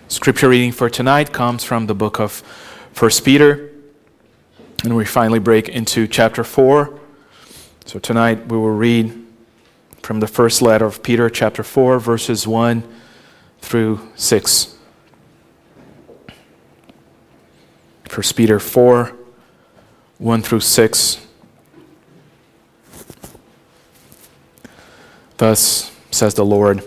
Scripture reading for tonight comes from the book of 1 Peter, and we finally break into chapter 4. So tonight we will read from the first letter of Peter, chapter 4, verses 1 through 6. 1 Peter 4, 1 through 6. Thus says the Lord.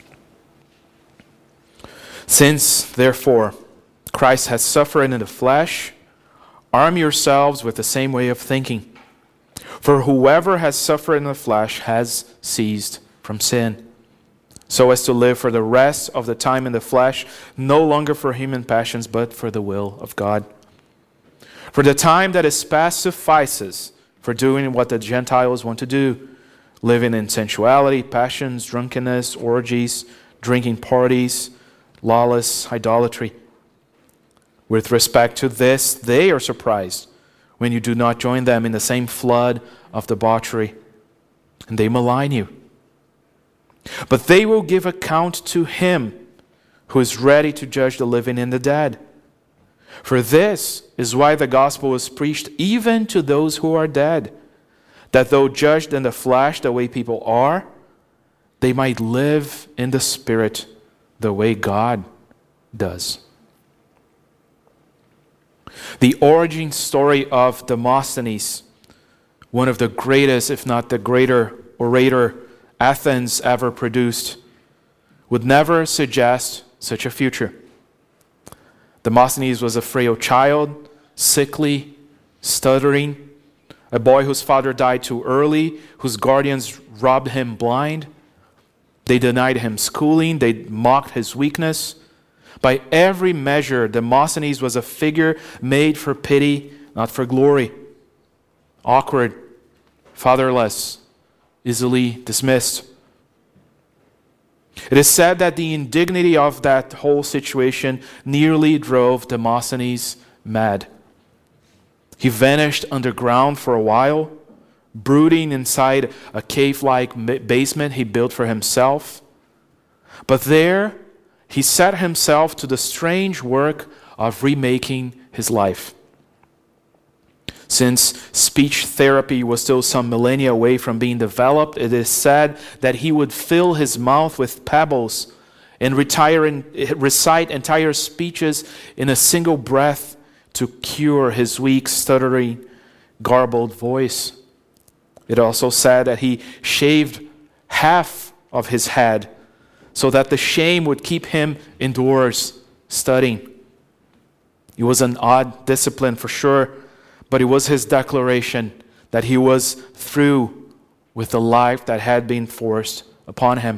Since, therefore, Christ has suffered in the flesh, arm yourselves with the same way of thinking. For whoever has suffered in the flesh has ceased from sin, so as to live for the rest of the time in the flesh, no longer for human passions, but for the will of God. For the time that is past suffices for doing what the Gentiles want to do, living in sensuality, passions, drunkenness, orgies, drinking parties, lawless idolatry. With respect to this, they are surprised when you do not join them in the same flood of debauchery, and they malign you. But they will give account to Him who is ready to judge the living and the dead. For this is why the gospel was preached even to those who are dead, that though judged in the flesh the way people are, they might live in the Spirit the way God does. The origin story of Demosthenes, one of the greatest, if not the greater orator Athens ever produced, would never suggest such a future. Demosthenes was a frail child, sickly, stuttering, a boy whose father died too early, whose guardians robbed him blind. They denied him schooling. They mocked his weakness. By every measure, Demosthenes was a figure made for pity, not for glory. Awkward, fatherless, easily dismissed. It is said that the indignity of that whole situation nearly drove Demosthenes mad. He vanished underground for a while, brooding inside a cave-like basement he built for himself. But there, he set himself to the strange work of remaking his life. Since speech therapy was still some millennia away from being developed, it is said that he would fill his mouth with pebbles and recite entire speeches in a single breath to cure his weak, stuttering, garbled voice. It also said that he shaved half of his head so that the shame would keep him indoors studying. It was an odd discipline for sure, but it was his declaration that he was through with the life that had been forced upon him.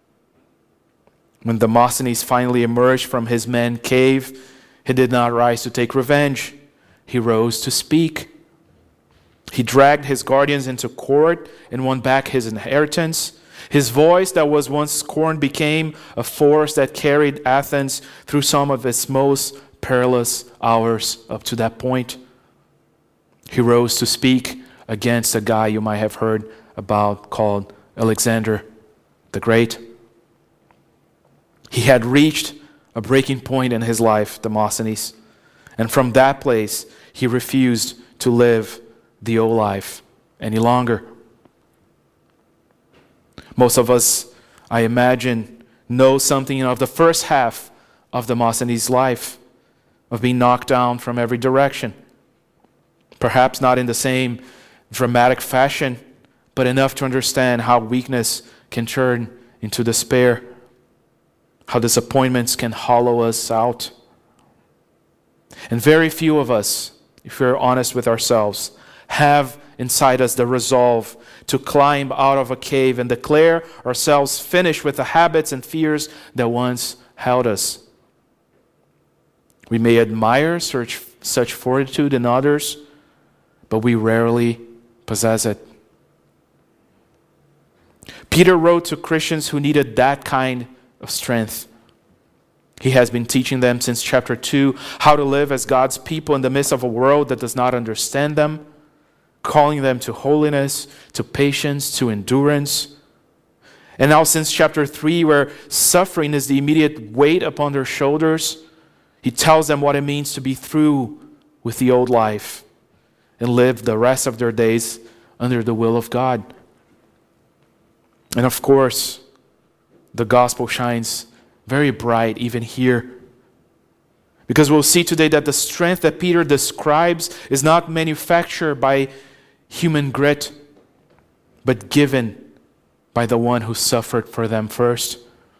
When Demosthenes finally emerged from his man cave, he did not rise to take revenge. He rose to speak. He dragged his guardians into court and won back his inheritance. His voice that was once scorned became a force that carried Athens through some of its most perilous hours up to that point. He rose to speak against a guy you might have heard about called Alexander the Great. He had reached a breaking point in his life, Demosthenes, and from that place he refused to live the old life any longer. Most of us, I imagine, know something of the first half of Demosthenes' life, of being knocked down from every direction. Perhaps not in the same dramatic fashion, but enough to understand how weakness can turn into despair, how disappointments can hollow us out. And very few of us, if we're honest with ourselves, have inside us the resolve to climb out of a cave and declare ourselves finished with the habits and fears that once held us. We may admire such fortitude in others, but we rarely possess it. Peter wrote to Christians who needed that kind of strength. He has been teaching them since chapter 2 how to live as God's people in the midst of a world that does not understand them, calling them to holiness, to patience, to endurance. And now since chapter 3, where suffering is the immediate weight upon their shoulders, he tells them what it means to be through with the old life and live the rest of their days under the will of God. And of course, the gospel shines very bright even here. Because we'll see today that the strength that Peter describes is not manufactured by human grit, but given by the one who suffered for them first.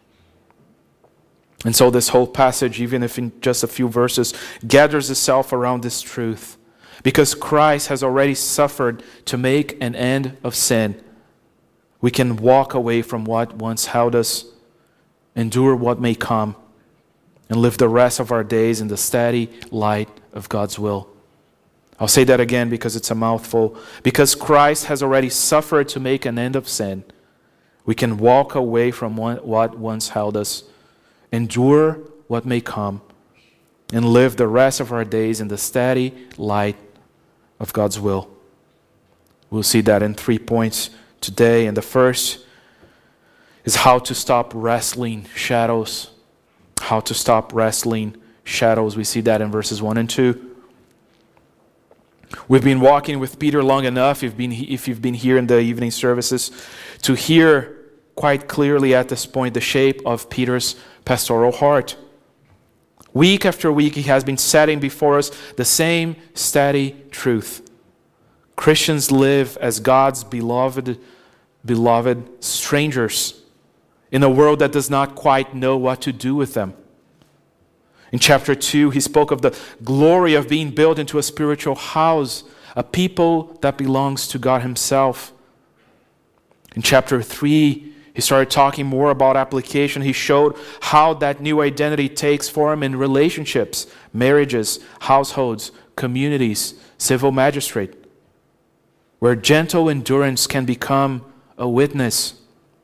And so this whole passage, even if in just a few verses, gathers itself around this truth. Because Christ has already suffered to make an end of sin, we can walk away from what once held us, endure what may come, and live the rest of our days in the steady light of God's will. I'll say that again because it's a mouthful. Because Christ has already suffered to make an end of sin, we can walk away from what once held us, endure what may come, and live the rest of our days in the steady light of God's will. We'll see that in 3 points today. And the first is how to stop wrestling shadows. How to stop wrestling shadows. We see that in verses 1 and 2. We've been walking with Peter long enough, if you've been here in the evening services, to hear quite clearly at this point the shape of Peter's pastoral heart. Week after week, he has been setting before us the same steady truth. Christians live as God's beloved strangers in a world that does not quite know what to do with them. In chapter 2, he spoke of the glory of being built into a spiritual house, a people that belongs to God himself. In chapter 3, he started talking more about application. He showed how that new identity takes form in relationships, marriages, households, communities, civil magistrate, where gentle endurance can become a witness.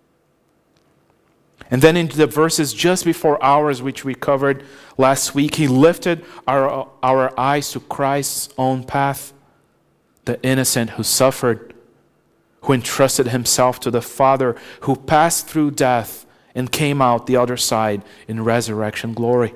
And then in the verses just before ours, which we covered last week, he lifted our eyes to Christ's own path, the innocent who suffered, who entrusted himself to the Father, who passed through death and came out the other side in resurrection glory.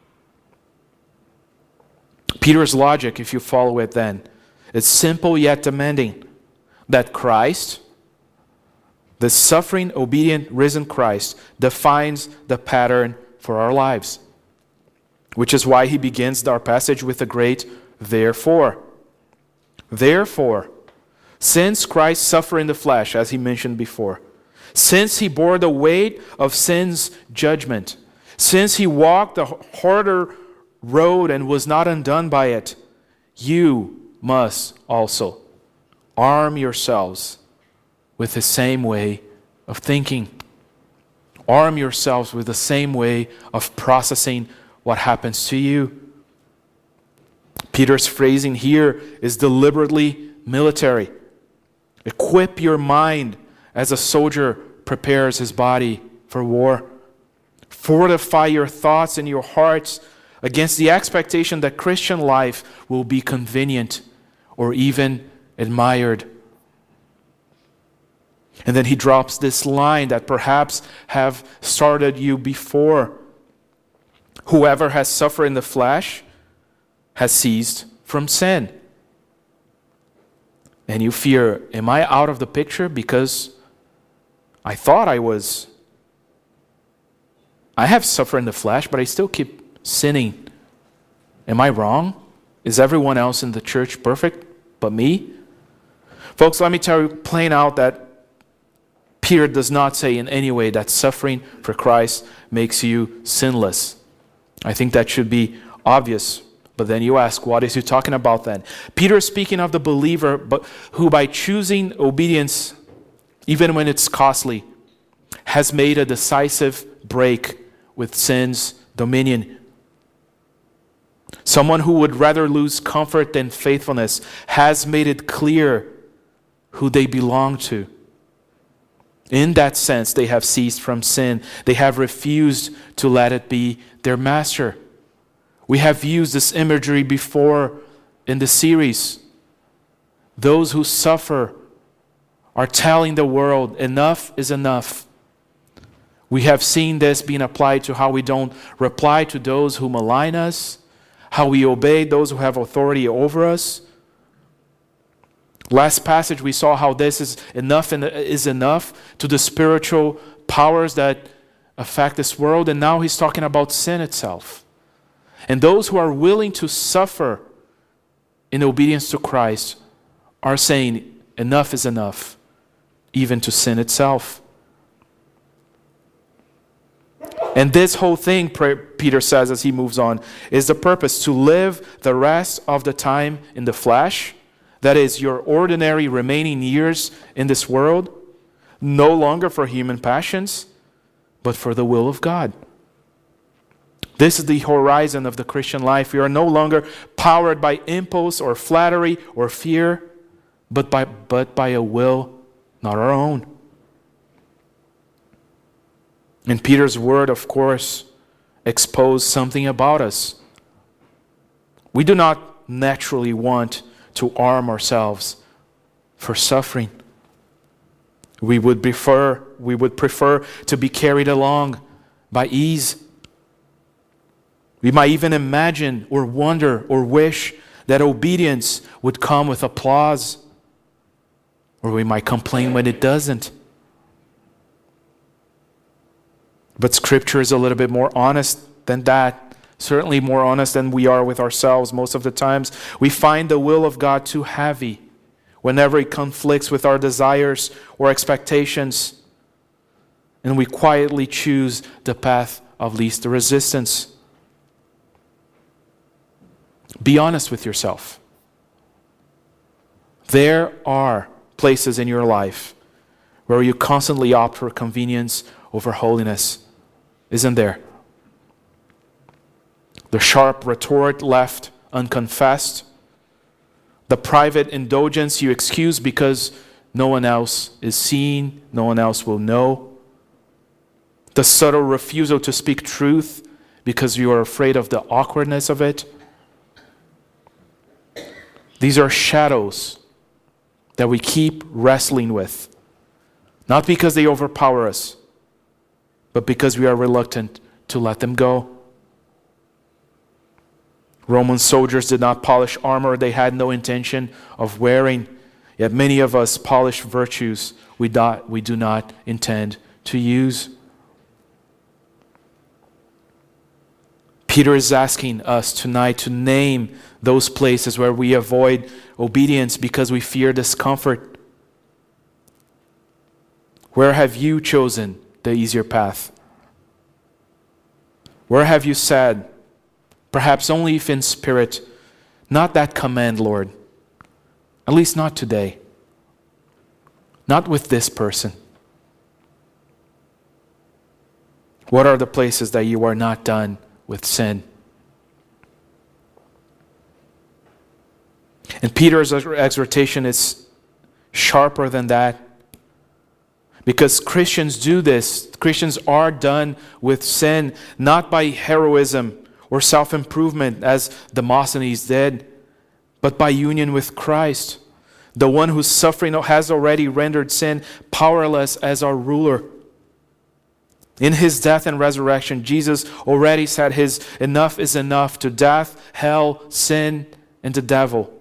Peter's logic, if you follow it then, is simple yet demanding, that Christ, the suffering, obedient, risen Christ, defines the pattern for our lives. Which is why he begins our passage with a great therefore. Therefore, since Christ suffered in the flesh, as he mentioned before, since he bore the weight of sin's judgment, since he walked the harder road and was not undone by it, you must also arm yourselves with the same way of thinking. Arm yourselves with the same way of processing what happens to you. Peter's phrasing here is deliberately military. Equip your mind as a soldier prepares his body for war. Fortify your thoughts and your hearts against the expectation that Christian life will be convenient or even admired. And then he drops this line that perhaps have started you before. Whoever has suffered in the flesh has ceased from sin. And you fear, am I out of the picture because I thought I was? I have suffered in the flesh, but I still keep sinning. Am I wrong? Is everyone else in the church perfect but me? Folks, let me tell you plain out that Peter does not say in any way that suffering for Christ makes you sinless. I think that should be obvious. But then you ask, what is he talking about then? Peter is speaking of the believer but who by choosing obedience, even when it's costly, has made a decisive break with sin's dominion. Someone who would rather lose comfort than faithfulness has made it clear who they belong to. In that sense, they have ceased from sin. They have refused to let it be their master. We have used this imagery before in the series. Those who suffer are telling the world, enough is enough. We have seen this being applied to how we don't reply to those who malign us, how we obey those who have authority over us. Last passage we saw how this is enough to the spiritual powers that affect this world, and now he's talking about sin itself. And those who are willing to suffer in obedience to Christ are saying enough is enough, even to sin itself. And this whole thing, Peter says as he moves on, is the purpose to live the rest of the time in the flesh, that is, your ordinary remaining years in this world, no longer for human passions, but for the will of God. This is the horizon of the Christian life. We are no longer powered by impulse or flattery or fear, but by a will not our own. And Peter's word, of course, exposed something about us. We do not naturally want to arm ourselves for suffering. We would prefer to be carried along by ease. We might even imagine or wonder or wish that obedience would come with applause, or we might complain when it doesn't. But Scripture is a little bit more honest than that. Certainly more honest than we are with ourselves most of the times. We find the will of God too heavy whenever it conflicts with our desires or expectations, and we quietly choose the path of least resistance. Be honest with yourself. There are places in your life where you constantly opt for convenience over holiness, isn't there? The sharp retort left unconfessed, the private indulgence you excuse because no one else is seeing, no one else will know, the subtle refusal to speak truth because you are afraid of the awkwardness of it. These are shadows that we keep wrestling with, not because they overpower us, but because we are reluctant to let them go. Roman soldiers did not polish armor they had no intention of wearing, yet many of us polish virtues we do not intend to use. Peter is asking us tonight to name those places where we avoid obedience because we fear discomfort. Where have you chosen the easier path? Where have you said, perhaps only if in spirit, not that command, Lord, at least not today, not with this person? What are the places that you are not done with sin? And Peter's exhortation is sharper than that, because Christians do this. Christians are done with sin, not by heroism or self-improvement as Demosthenes did, but by union with Christ, the one whose suffering has already rendered sin powerless as our ruler. In his death and resurrection, Jesus already said his enough is enough to death, hell, sin, and the devil.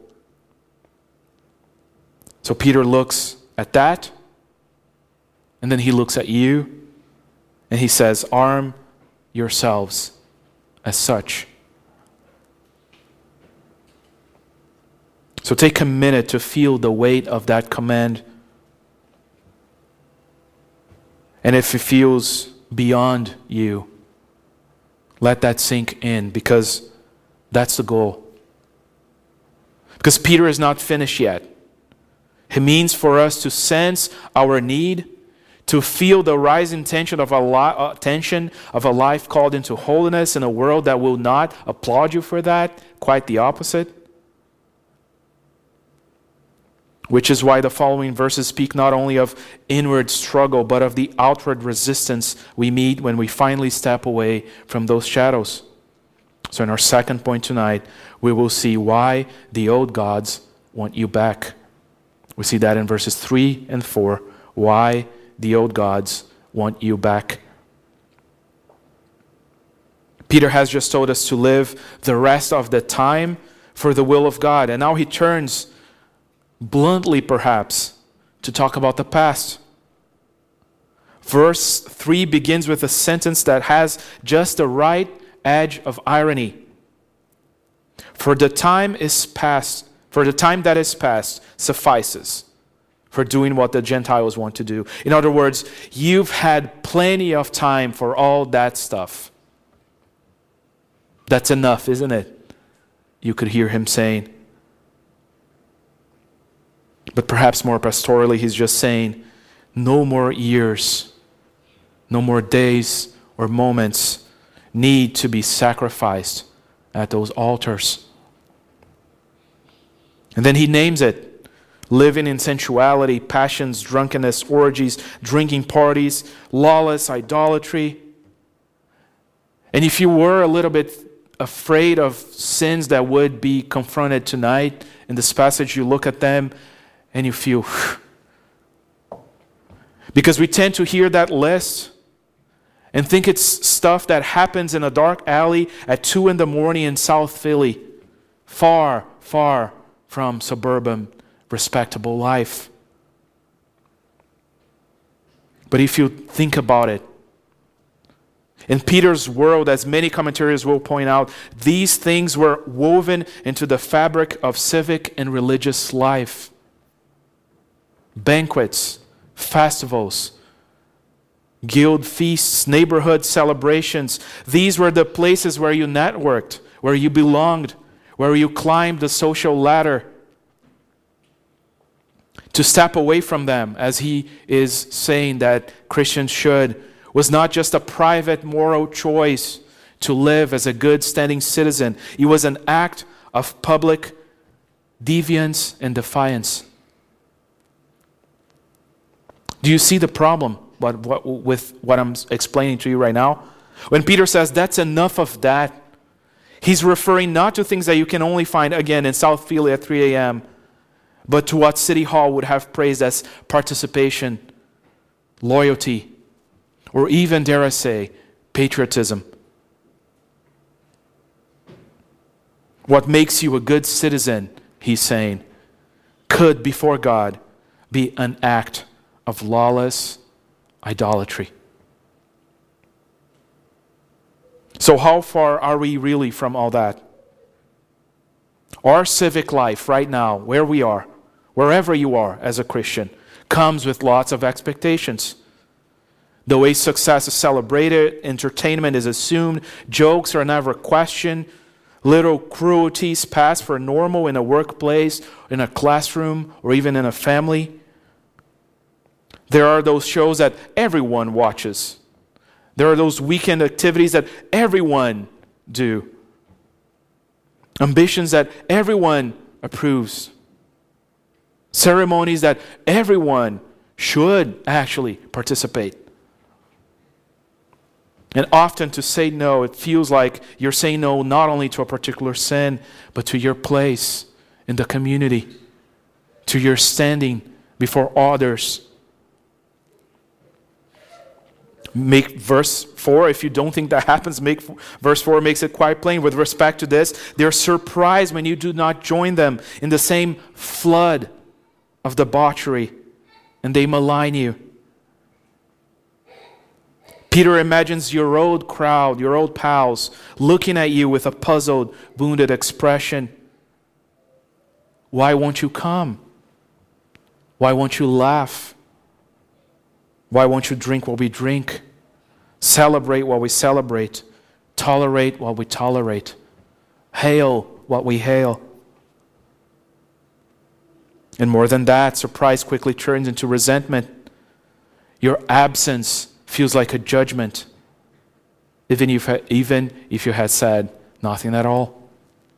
So Peter looks at that, and then he looks at you, and he says, arm yourselves as such. So take a minute to feel the weight of that command. And if it feels beyond you, let that sink in, because that's the goal. Because Peter is not finished yet. He means for us to sense our need, to feel the rising tension of a life called into holiness in a world that will not applaud you for that, quite the opposite. Which is why the following verses speak not only of inward struggle, but of the outward resistance we meet when we finally step away from those shadows. So in our second point tonight, we will see why the old gods want you back. We see that in verses 3 and 4, why the old gods want you back. Peter has just told us to live the rest of the time for the will of God. And now he turns, bluntly perhaps, to talk about the past. Verse 3 begins with a sentence that has just the right edge of irony. For the time that is past suffices for doing what the Gentiles want to do. In other words, you've had plenty of time for all that stuff. That's enough, isn't it? You could hear him saying. But perhaps more pastorally, he's just saying, no more years, no more days or moments need to be sacrificed at those altars. And then he names it: living in sensuality, passions, drunkenness, orgies, drinking parties, lawless idolatry. And if you were a little bit afraid of sins that would be confronted tonight in this passage, you look at them and you feel, because we tend to hear that list and think it's stuff that happens in a dark alley at 2 a.m. in South Philly, far, far from suburban, respectable life. But if you think about it, in Peter's world, as many commentators will point out, these things were woven into the fabric of civic and religious life. Banquets, festivals, guild feasts, neighborhood celebrations. These were the places where you networked, where you belonged, where you climbed the social ladder. To step away from them, as he is saying that Christians should, was not just a private moral choice to live as a good standing citizen. It was an act of public deviance and defiance. Do you see the problem with what I'm explaining to you right now? When Peter says that's enough of that, he's referring not to things that you can only find, again, in South Philly at 3 a.m., but to what City Hall would have praised as participation, loyalty, or even, dare I say, patriotism. What makes you a good citizen, he's saying, could, before God, be an act of lawless idolatry. So how far are we really from all that? Our civic life right now, where we are, wherever you are as a Christian, comes with lots of expectations. The way success is celebrated, entertainment is assumed, jokes are never questioned, little cruelties pass for normal in a workplace, in a classroom, or even in a family. There are those shows that everyone watches. There are those weekend activities that everyone do. Ambitions that everyone approves. Ceremonies that everyone should actually participate. And often to say no, it feels like you're saying no not only to a particular sin, but to your place in the community, to your standing before others. Make verse 4, if you don't think that happens, verse 4 makes it quite plain. With respect to this, they're surprised when you do not join them in the same flood of debauchery, and they malign you. Peter imagines your old crowd, your old pals, looking at you with a puzzled, wounded expression. Why won't you come? Why won't you laugh? Why won't you drink while we drink? Celebrate while we celebrate. Tolerate while we tolerate. Hail while we hail. And more than that, surprise quickly turns into resentment. Your absence feels like a judgment, even if you had said nothing at all.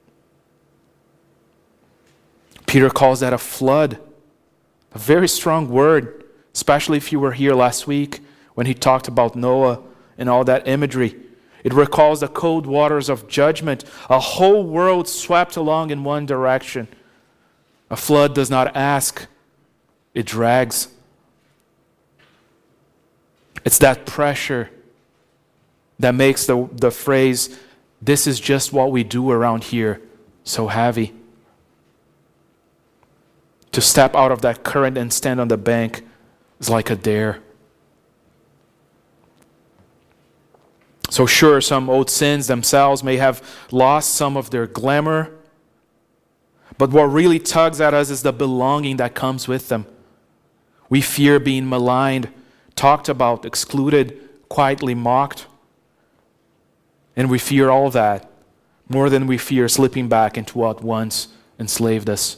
Peter calls that a flood, a very strong word, especially if you were here last week when he talked about Noah and all that imagery. It recalls the cold waters of judgment, a whole world swept along in one direction. A flood does not ask, it drags. It's that pressure that makes the phrase, "This is just what we do around here," so heavy. To step out of that current and stand on the bank is like a dare. So sure, some old sins themselves may have lost some of their glamour, but what really tugs at us is the belonging that comes with them. We fear being maligned, talked about, excluded, quietly mocked. And we fear all that more than we fear slipping back into what once enslaved us.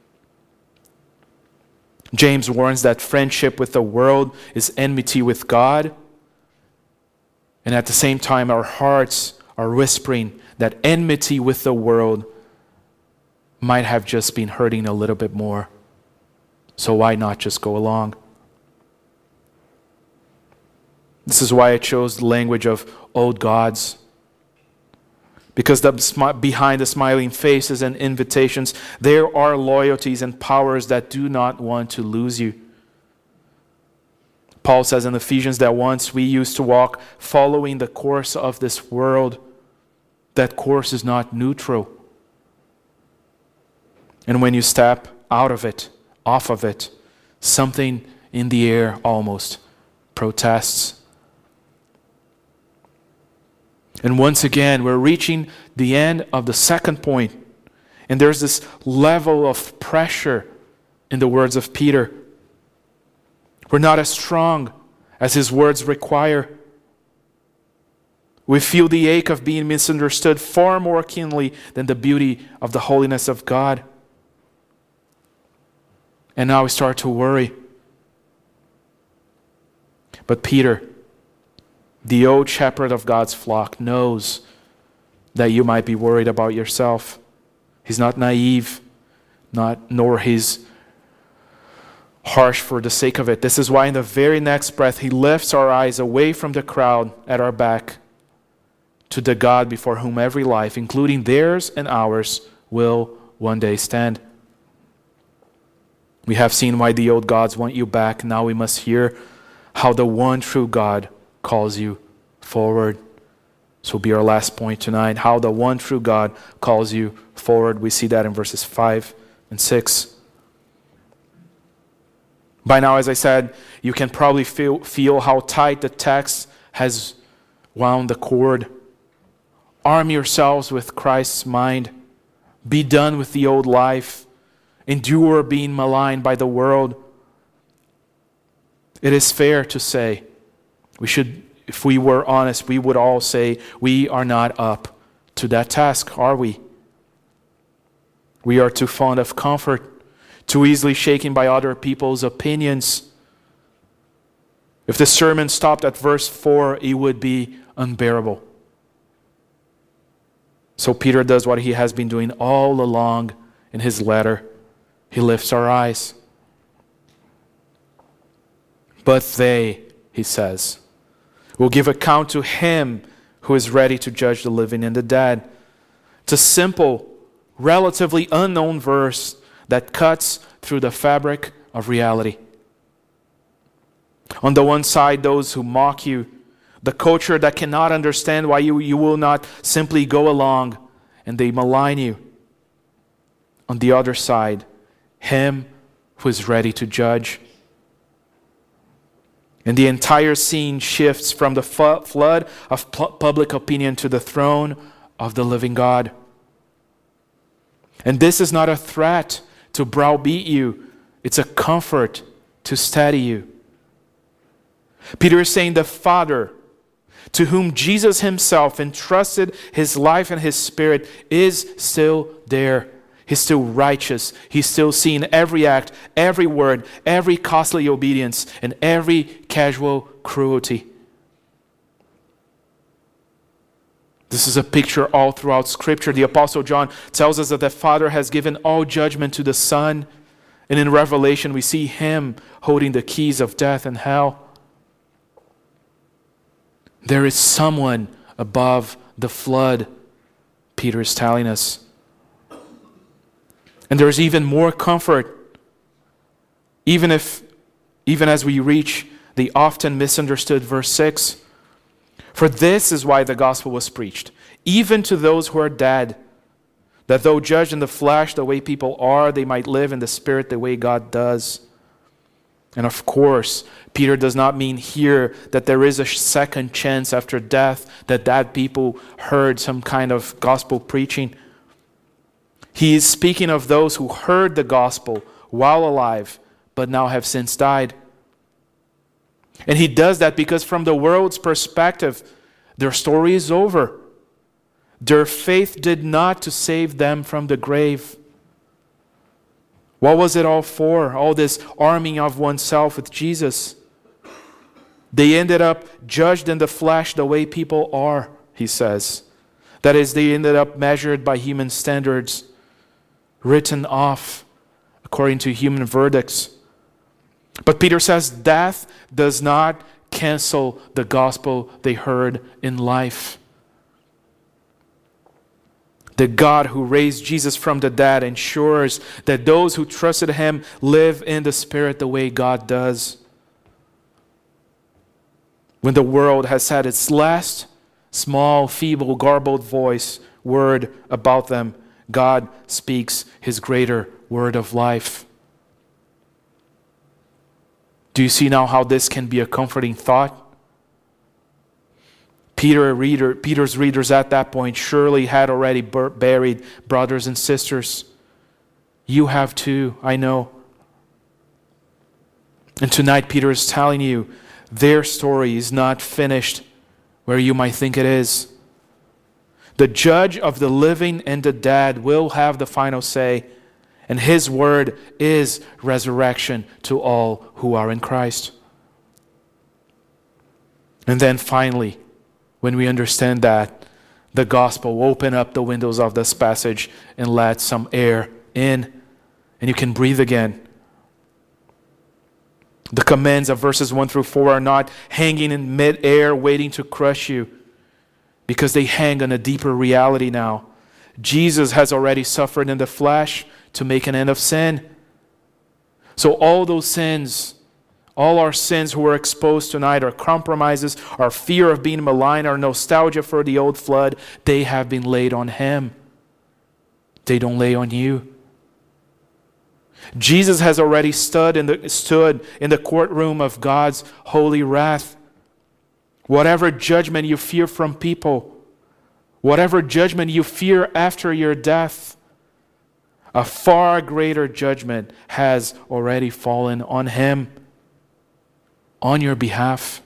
James warns that friendship with the world is enmity with God. And at the same time, our hearts are whispering that enmity with the world might have just been hurting a little bit more. So why not just go along? This is why I chose the language of old gods. Because behind the smiling faces and invitations, there are loyalties and powers that do not want to lose you. Paul says in Ephesians that once we used to walk following the course of this world, that course is not neutral. And when you step out of it, off of it, something in the air almost protests. And once again, we're reaching the end of the second point. And there's this level of pressure in the words of Peter. We're not as strong as his words require. We feel the ache of being misunderstood far more keenly than the beauty of the holiness of God. And now we start to worry. But Peter, the old shepherd of God's flock, knows that you might be worried about yourself. He's not naive, nor he's harsh for the sake of it. This is why in the very next breath, he lifts our eyes away from the crowd at our back to the God before whom every life, including theirs and ours, will one day stand. We have seen why the old gods want you back. Now we must hear how the one true God calls you forward. This will be our last point tonight. How the one true God calls you forward. We see that in verses 5 and 6. By now, as I said, you can probably feel how tight the text has wound the cord. Arm yourselves with Christ's mind. Be done with the old life. Endure being maligned by the world. It is fair to say, if we were honest, we would all say, we are not up to that task, are we? We are too fond of comfort, too easily shaken by other people's opinions. If the sermon stopped at verse 4, it would be unbearable. So Peter does what he has been doing all along in his letter. He lifts our eyes. But they, he says, will give account to him who is ready to judge the living and the dead. It's a simple, relatively unknown verse that cuts through the fabric of reality. On the one side, those who mock you, the culture that cannot understand why you will not simply go along, and they malign you. On the other side, him who is ready to judge. And the entire scene shifts from the flood of public opinion to the throne of the living God. And this is not a threat to browbeat you. It's a comfort to steady you. Peter is saying the Father, to whom Jesus himself entrusted his life and his spirit, is still there. He's still righteous. He's still seeing every act, every word, every costly obedience, and every casual cruelty. This is a picture all throughout Scripture. The Apostle John tells us that the Father has given all judgment to the Son. And in Revelation, we see him holding the keys of death and hell. There is someone above the flood, Peter is telling us. And there's even more comfort, even as we reach the often misunderstood verse 6. For this is why the gospel was preached, even to those who are dead, that though judged in the flesh the way people are, they might live in the spirit the way God does. And of course, Peter does not mean here that there is a second chance after death, that people heard some kind of gospel preaching. He is speaking of those who heard the gospel while alive, but now have since died. And he does that because from the world's perspective, their story is over. Their faith did not to save them from the grave. What was it all for? All this arming of oneself with Jesus. They ended up judged in the flesh the way people are, he says. That is, they ended up measured by human standards, written off according to human verdicts. But Peter says death does not cancel the gospel they heard in life. The God who raised Jesus from the dead ensures that those who trusted him live in the Spirit the way God does. When the world has said its last, small, feeble, garbled word about them, God speaks his greater word of life. Do you see now how this can be a comforting thought? Peter's readers at that point surely had already buried brothers and sisters. You have too, I know. And tonight Peter is telling you their story is not finished where you might think it is. The judge of the living and the dead will have the final say, and his word is resurrection to all who are in Christ. And then finally, when we understand that, the gospel will open up the windows of this passage and let some air in, and you can breathe again. The commands of verses 1 through 4 are not hanging in mid-air waiting to crush you, because they hang on a deeper reality now. Jesus has already suffered in the flesh to make an end of sin. So all those sins, all our sins who were exposed tonight, our compromises, our fear of being maligned, our nostalgia for the old flood, they have been laid on him. They don't lay on you. Jesus has already stood in the courtroom of God's holy wrath. Whatever judgment you fear from people, whatever judgment you fear after your death, a far greater judgment has already fallen on him, on your behalf.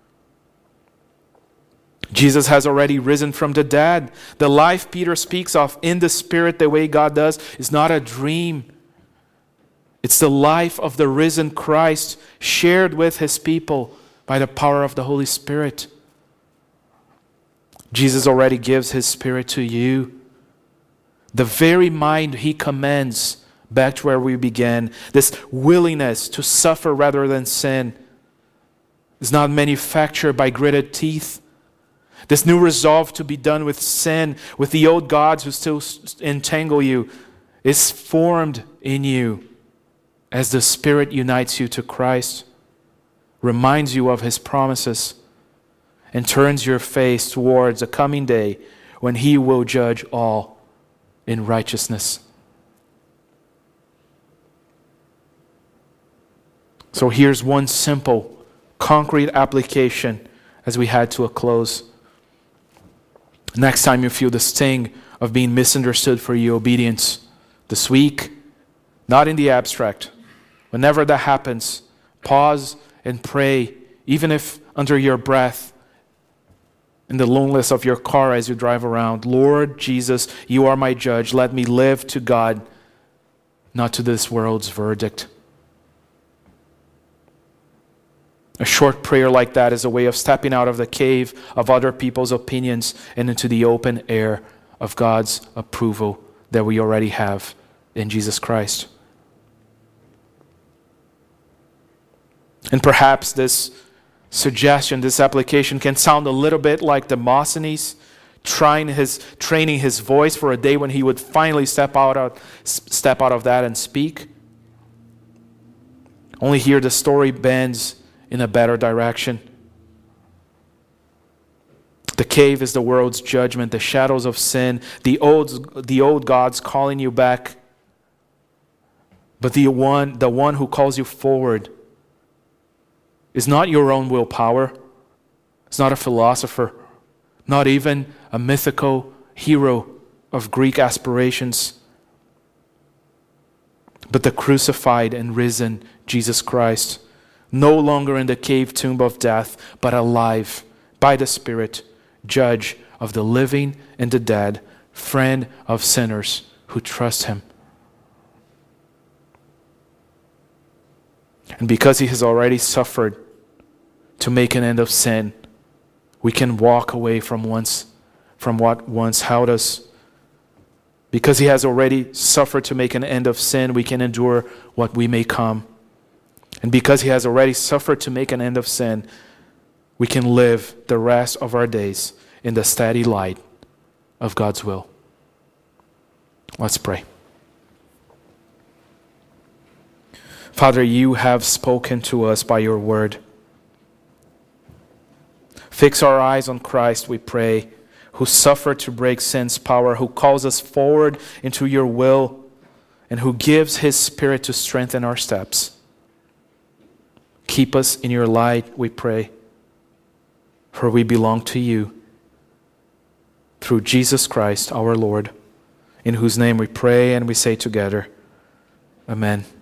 Jesus has already risen from the dead. The life Peter speaks of in the Spirit, the way God does, is not a dream. It's the life of the risen Christ shared with his people by the power of the Holy Spirit. Jesus already gives his Spirit to you. The very mind he commands, back to where we began, this willingness to suffer rather than sin, is not manufactured by gritted teeth. This new resolve to be done with sin, with the old gods who still entangle you, is formed in you as the Spirit unites you to Christ, reminds you of his promises, and turns your face towards a coming day when he will judge all in righteousness. So here's one simple, concrete application as we head to a close. Next time you feel the sting of being misunderstood for your obedience this week, not in the abstract, whenever that happens, pause and pray, even if under your breath, in the loneliness of your car as you drive around. Lord Jesus, you are my judge. Let me live to God, not to this world's verdict. A short prayer like that is a way of stepping out of the cave of other people's opinions and into the open air of God's approval that we already have in Jesus Christ. And perhaps this suggestion, this application can sound a little bit like Demosthenes training his voice for a day when he would finally step out of that and speak. Only here the story bends in a better direction. The cave is the world's judgment, the shadows of sin, the old gods calling you back. But the one who calls you forward is not your own willpower. It's not a philosopher, not even a mythical hero of Greek aspirations, but the crucified and risen Jesus Christ, no longer in the cave tomb of death, but alive by the Spirit, judge of the living and the dead, friend of sinners who trust him. And because he has already suffered to make an end of sin, we can walk away from what once held us. Because he has already suffered to make an end of sin, we can endure what we may come. And because he has already suffered to make an end of sin, we can live the rest of our days in the steady light of God's will. Let's pray. Father, you have spoken to us by your word. Fix our eyes on Christ, we pray, who suffered to break sin's power, who calls us forward into your will, and who gives his Spirit to strengthen our steps. Keep us in your light, we pray, for we belong to you. Through Jesus Christ, our Lord, in whose name we pray and we say together, Amen.